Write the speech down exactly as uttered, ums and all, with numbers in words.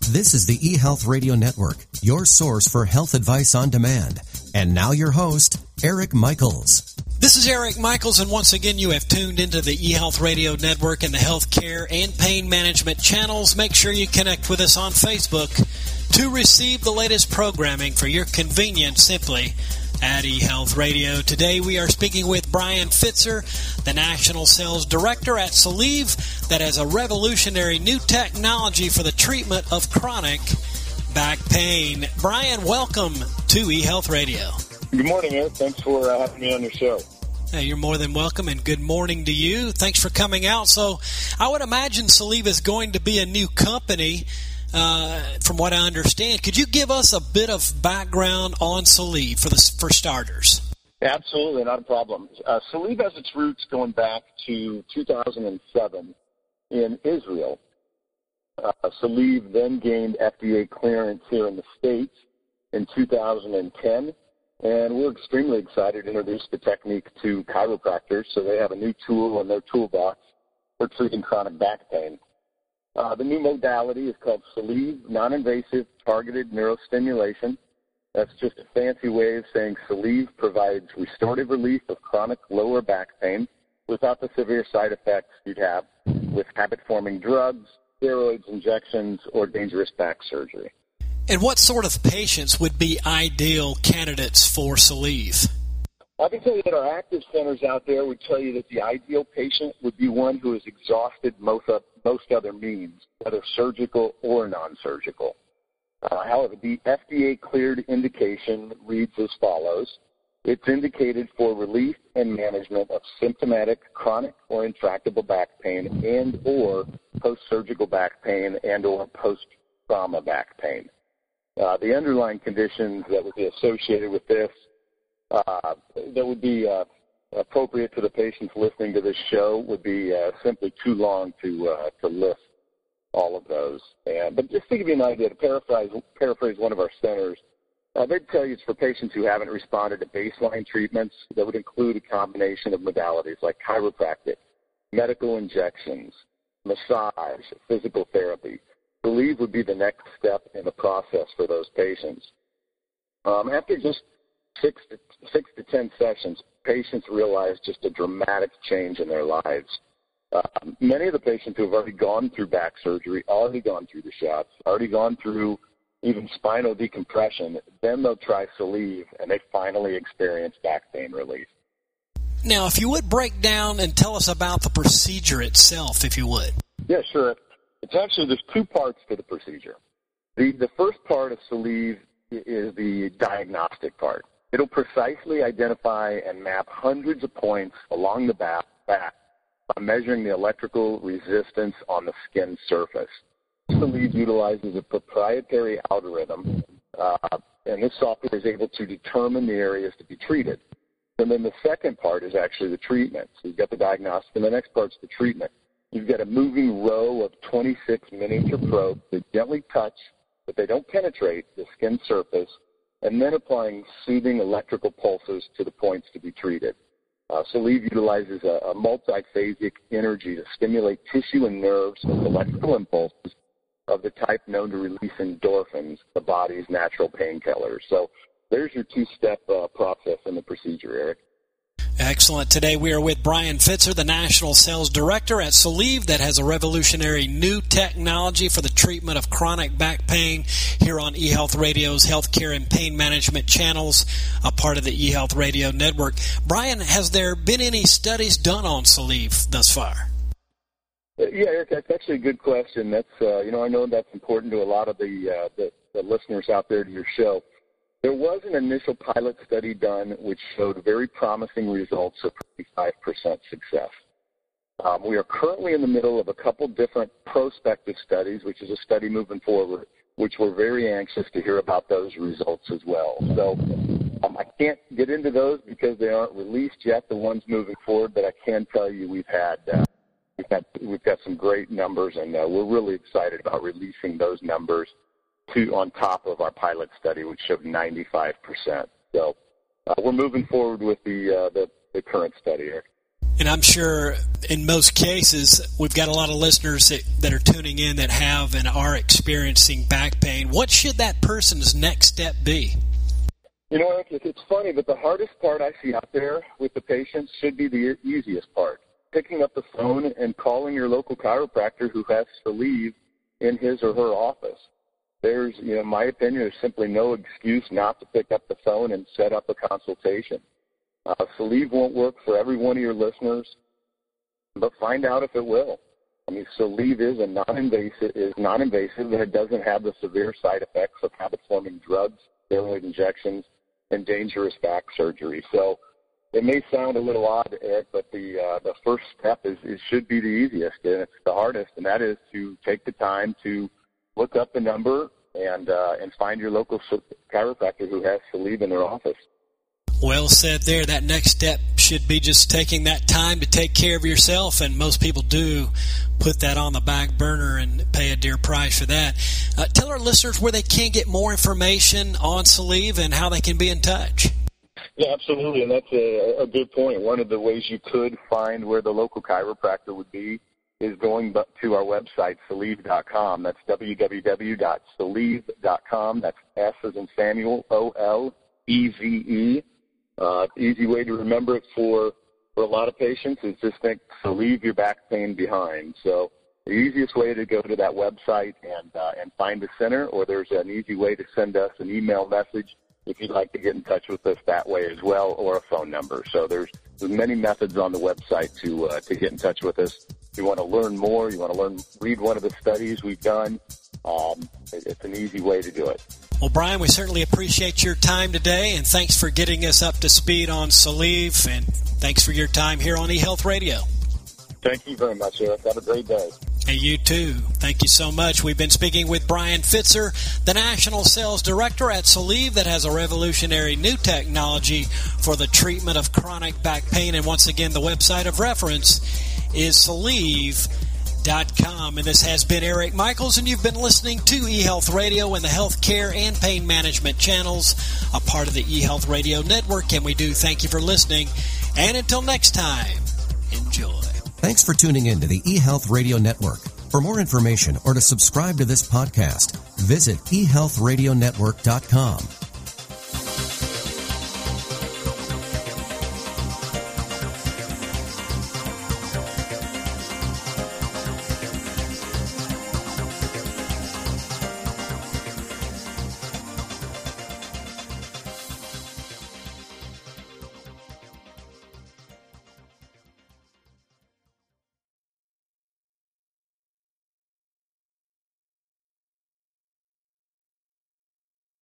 This is the eHealth Radio Network, your source for health advice on demand. And now your host, Eric Michaels. This is Eric Michaels, and once again you have tuned into the eHealth Radio Network and the healthcare and pain management channels. Make sure you connect with us on Facebook to receive the latest programming for your convenience simply at eHealth Radio. Today we are speaking with Brian Fitzer, the National Sales Director at Solieve, that has a revolutionary new technology for the treatment of chronic back pain. Brian, welcome to eHealth Radio. Good morning, Eric. Thanks for uh, having me on your show. Hey, you're more than welcome, and good morning to you. Thanks for coming out. So I would imagine Solieve is going to be a new company, uh, from what I understand. Could you give us a bit of background on Solieve for, the, for starters? Absolutely, not a problem. Uh, Solieve has its roots going back to two thousand seven in Israel. Uh, Solieve then gained F D A clearance here in the States in two thousand ten. And we're extremely excited to introduce the technique to chiropractors, so they have a new tool in their toolbox for treating chronic back pain. Uh, the new modality is called Solieve Non-Invasive Targeted Neurostimulation. That's just a fancy way of saying Solieve provides restorative relief of chronic lower back pain without the severe side effects you'd have with habit-forming drugs, steroids, injections, or dangerous back surgery. And what sort of patients would be ideal candidates for Solieve? I can tell you that our active centers out there would tell you that the ideal patient would be one who has exhausted most, of, most other means, whether surgical or non-surgical. Uh, however, the F D A-cleared indication reads as follows. It's indicated for relief and management of symptomatic chronic or intractable back pain and or post-surgical back pain and or post-trauma back pain. Uh, the underlying conditions that would be associated with this uh, that would be uh, appropriate to the patients listening to this show would be uh, simply too long to uh, to list all of those. And, but just to give you an idea, to paraphrase, paraphrase one of our centers, uh, they'd tell you it's for patients who haven't responded to baseline treatments that would include a combination of modalities like chiropractic, medical injections, massage, physical therapy. Solieve would be the next step in the process for those patients. Um, after just six to, six to ten sessions, patients realize just a dramatic change in their lives. Uh, many of the patients who have already gone through back surgery, already gone through the shots, already gone through even spinal decompression, then they'll try Solieve, and they finally experience back pain relief. Now, if you would break down and tell us about the procedure itself, if you would. Yeah, sure. It's actually, there's two parts to the procedure. The the first part of Solieve is the diagnostic part. It'll precisely identify and map hundreds of points along the back, back by measuring the electrical resistance on the skin surface. Solieve utilizes a proprietary algorithm, uh, and this software is able to determine the areas to be treated. And then the second part is actually the treatment. So you've got the diagnostic, and the next part's the treatment. You've got a moving row of twenty-six miniature probes that gently touch, but they don't penetrate, the skin surface, and then applying soothing electrical pulses to the points to be treated. Uh, Solieve utilizes a, a multiphasic energy to stimulate tissue and nerves with electrical impulses of the type known to release endorphins, the body's natural painkillers. So there's your two-step uh, process in the procedure, Eric. Excellent. Today we are with Brian Fitzer, the National Sales Director at Solieve, that has a revolutionary new technology for the treatment of chronic back pain here on eHealth Radio's Healthcare and Pain Management channels, a part of the eHealth Radio Network. Brian, has there been any studies done on Solieve thus far? Yeah, Eric, that's actually a good question. That's uh, you know, I know that's important to a lot of the, uh, the, the listeners out there to your show. There was an initial pilot study done which showed very promising results of fifty-five percent success. Um, we are currently in the middle of a couple different prospective studies, which is a study moving forward, which we're very anxious to hear about those results as well. So um, I can't get into those because they aren't released yet, the ones moving forward, but I can tell you we've had uh, we've got, we've got some great numbers, and uh, we're really excited about releasing those numbers to on top of our pilot study, which showed ninety-five percent. So uh, we're moving forward with the, uh, the the current study here. And I'm sure in most cases, we've got a lot of listeners that, that are tuning in that have and are experiencing back pain. What should that person's next step be? You know, Eric, it's funny, but the hardest part I see out there with the patients should be the easiest part. Picking up the phone and calling your local chiropractor who has Salieve in his or her office. There's, you know, in my opinion, there's simply no excuse not to pick up the phone and set up a consultation. Uh, Salieve won't work for every one of your listeners, but find out if it will. I mean, Salieve is a non-invasive, is non-invasive, and it doesn't have the severe side effects of habit-forming drugs, steroid injections, and dangerous back surgery. So it may sound a little odd, Ed, but the uh, the first step is it should be the easiest, and it's the hardest, and that is to take the time to look up the number and uh, and find your local chiropractor who has Salieve in their office. Well said there. That next step should be just taking that time to take care of yourself, and most people do put that on the back burner and pay a dear price for that. Uh, tell our listeners where they can get more information on Salieve and how they can be in touch. Yeah, absolutely, and that's a, a good point. One of the ways you could find where the local chiropractor would be is going to our website, Salieve dot com. That's w w w dot salieve dot com. That's S as in Samuel, O L E V E. Uh, easy way to remember it for, for a lot of patients is just think, so leave your back pain behind. So the easiest way to go to that website and uh, and find the center, or there's an easy way to send us an email message if you'd like to get in touch with us that way as well, or a phone number. So there's, there's many methods on the website to uh, to get in touch with us. If you want to learn more, you want to learn, read one of the studies we've done, um, it, it's an easy way to do it. Well, Brian, we certainly appreciate your time today, and thanks for getting us up to speed on Salieve, and thanks for your time here on eHealth Radio. Thank you very much, Eric. Have a great day. Hey, you too. Thank you so much. We've been speaking with Brian Fitzer, the National Sales Director at Salieve, that has a revolutionary new technology for the treatment of chronic back pain. And once again, the website of reference is Salieve dot com. And this has been Eric Michaels, and you've been listening to eHealth Radio and the healthcare and pain management channels, a part of the eHealth Radio Network. And we do thank you for listening. And until next time, enjoy. Thanks for tuning in to the eHealth Radio Network. For more information or to subscribe to this podcast, visit e health radio network dot com.